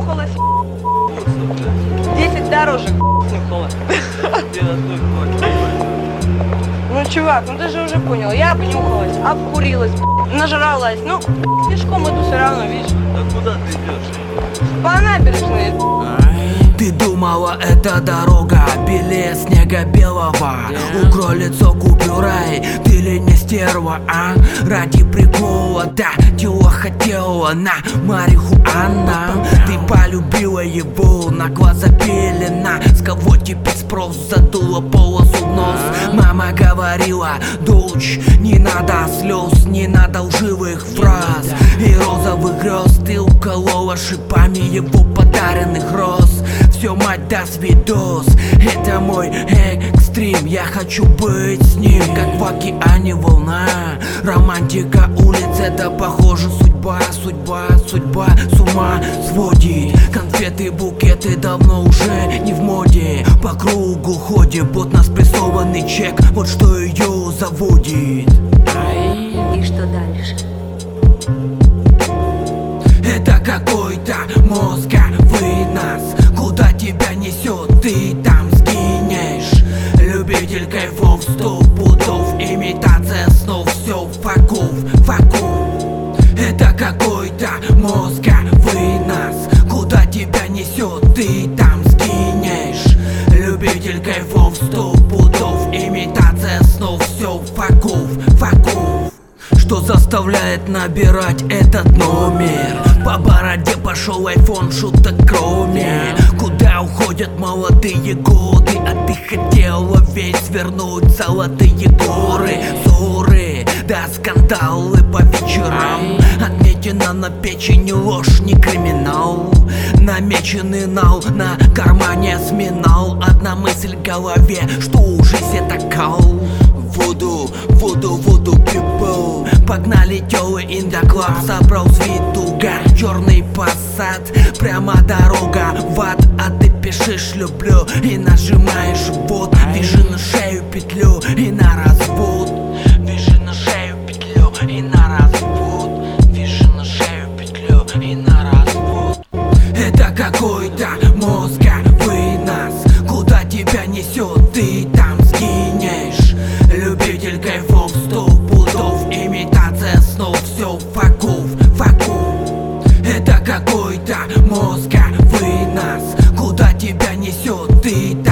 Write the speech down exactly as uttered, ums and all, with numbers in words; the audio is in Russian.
понюхалась. Десять дорожек нюхала. Ну, чувак, ну ты же уже понял, я понюхалась, обкурилась, нажралась. Ну, пешком иду все равно, видишь? А куда ты идешь? По набережной. Ты думала, это дорога белее снега белого? Укрой лицо купюрой, ты ли не стерва, а? Ради прикола, да, тело хотела на марихуана. Ты полюбила его, на глаз запелена. С кого теперь спрос, задула полосу в нос. Мама говорила, дочь, не надо слез, не надо лживых фраз и розовых грез. Ты уколола шипами его подаренных роз. Все, мать, даст видос. Это мой экстрим, я хочу быть с ним, как в океане волна. Романтика улиц, это похоже судьба, судьба, судьба с ума сводит. Конфеты, букеты давно уже не в моде. По кругу ходит, бот на спрессованный чек. Вот что ее заводит. И что дальше? Это какой-то мозговый нас. Куда тебя несет, ты там сгинешь. Любитель кайфов, сто пудов, имитация снов, все факов, факов. Это какой-то мозговый нас. Куда тебя несет, ты там сгинешь. Любитель кайфов, сто пудов, имитация снов, все факов, факов. Что заставляет набирать этот номер? По бороде пошел айфон, шуток кроме. Куда уходят молодые годы? А ты хотела весь вернуть золотые горы. Ссоры, да скандалы по вечерам. Отметина на печени ложь, не криминал. Намеченный нал, на кармане сминал. Одна мысль в голове, что жизнь это кал. Воду, воду, воду, people. Погнали тёлы in the club. Собрал свитугар, черный посад. Прямо дорога в ад. А ты пишешь люблю и нажимаешь вот. Вяжи на шею петлю и на развод. Вяжи на шею петлю и на развод. Вяжи на шею петлю и на развод. Это какой-то мозговый нас. Куда тебя несет, ты там сгинешь. Любитель кайфов, сто пудов, имитация снов, все факов, факов. Это какой-то мозговый нас. Куда тебя несет, ты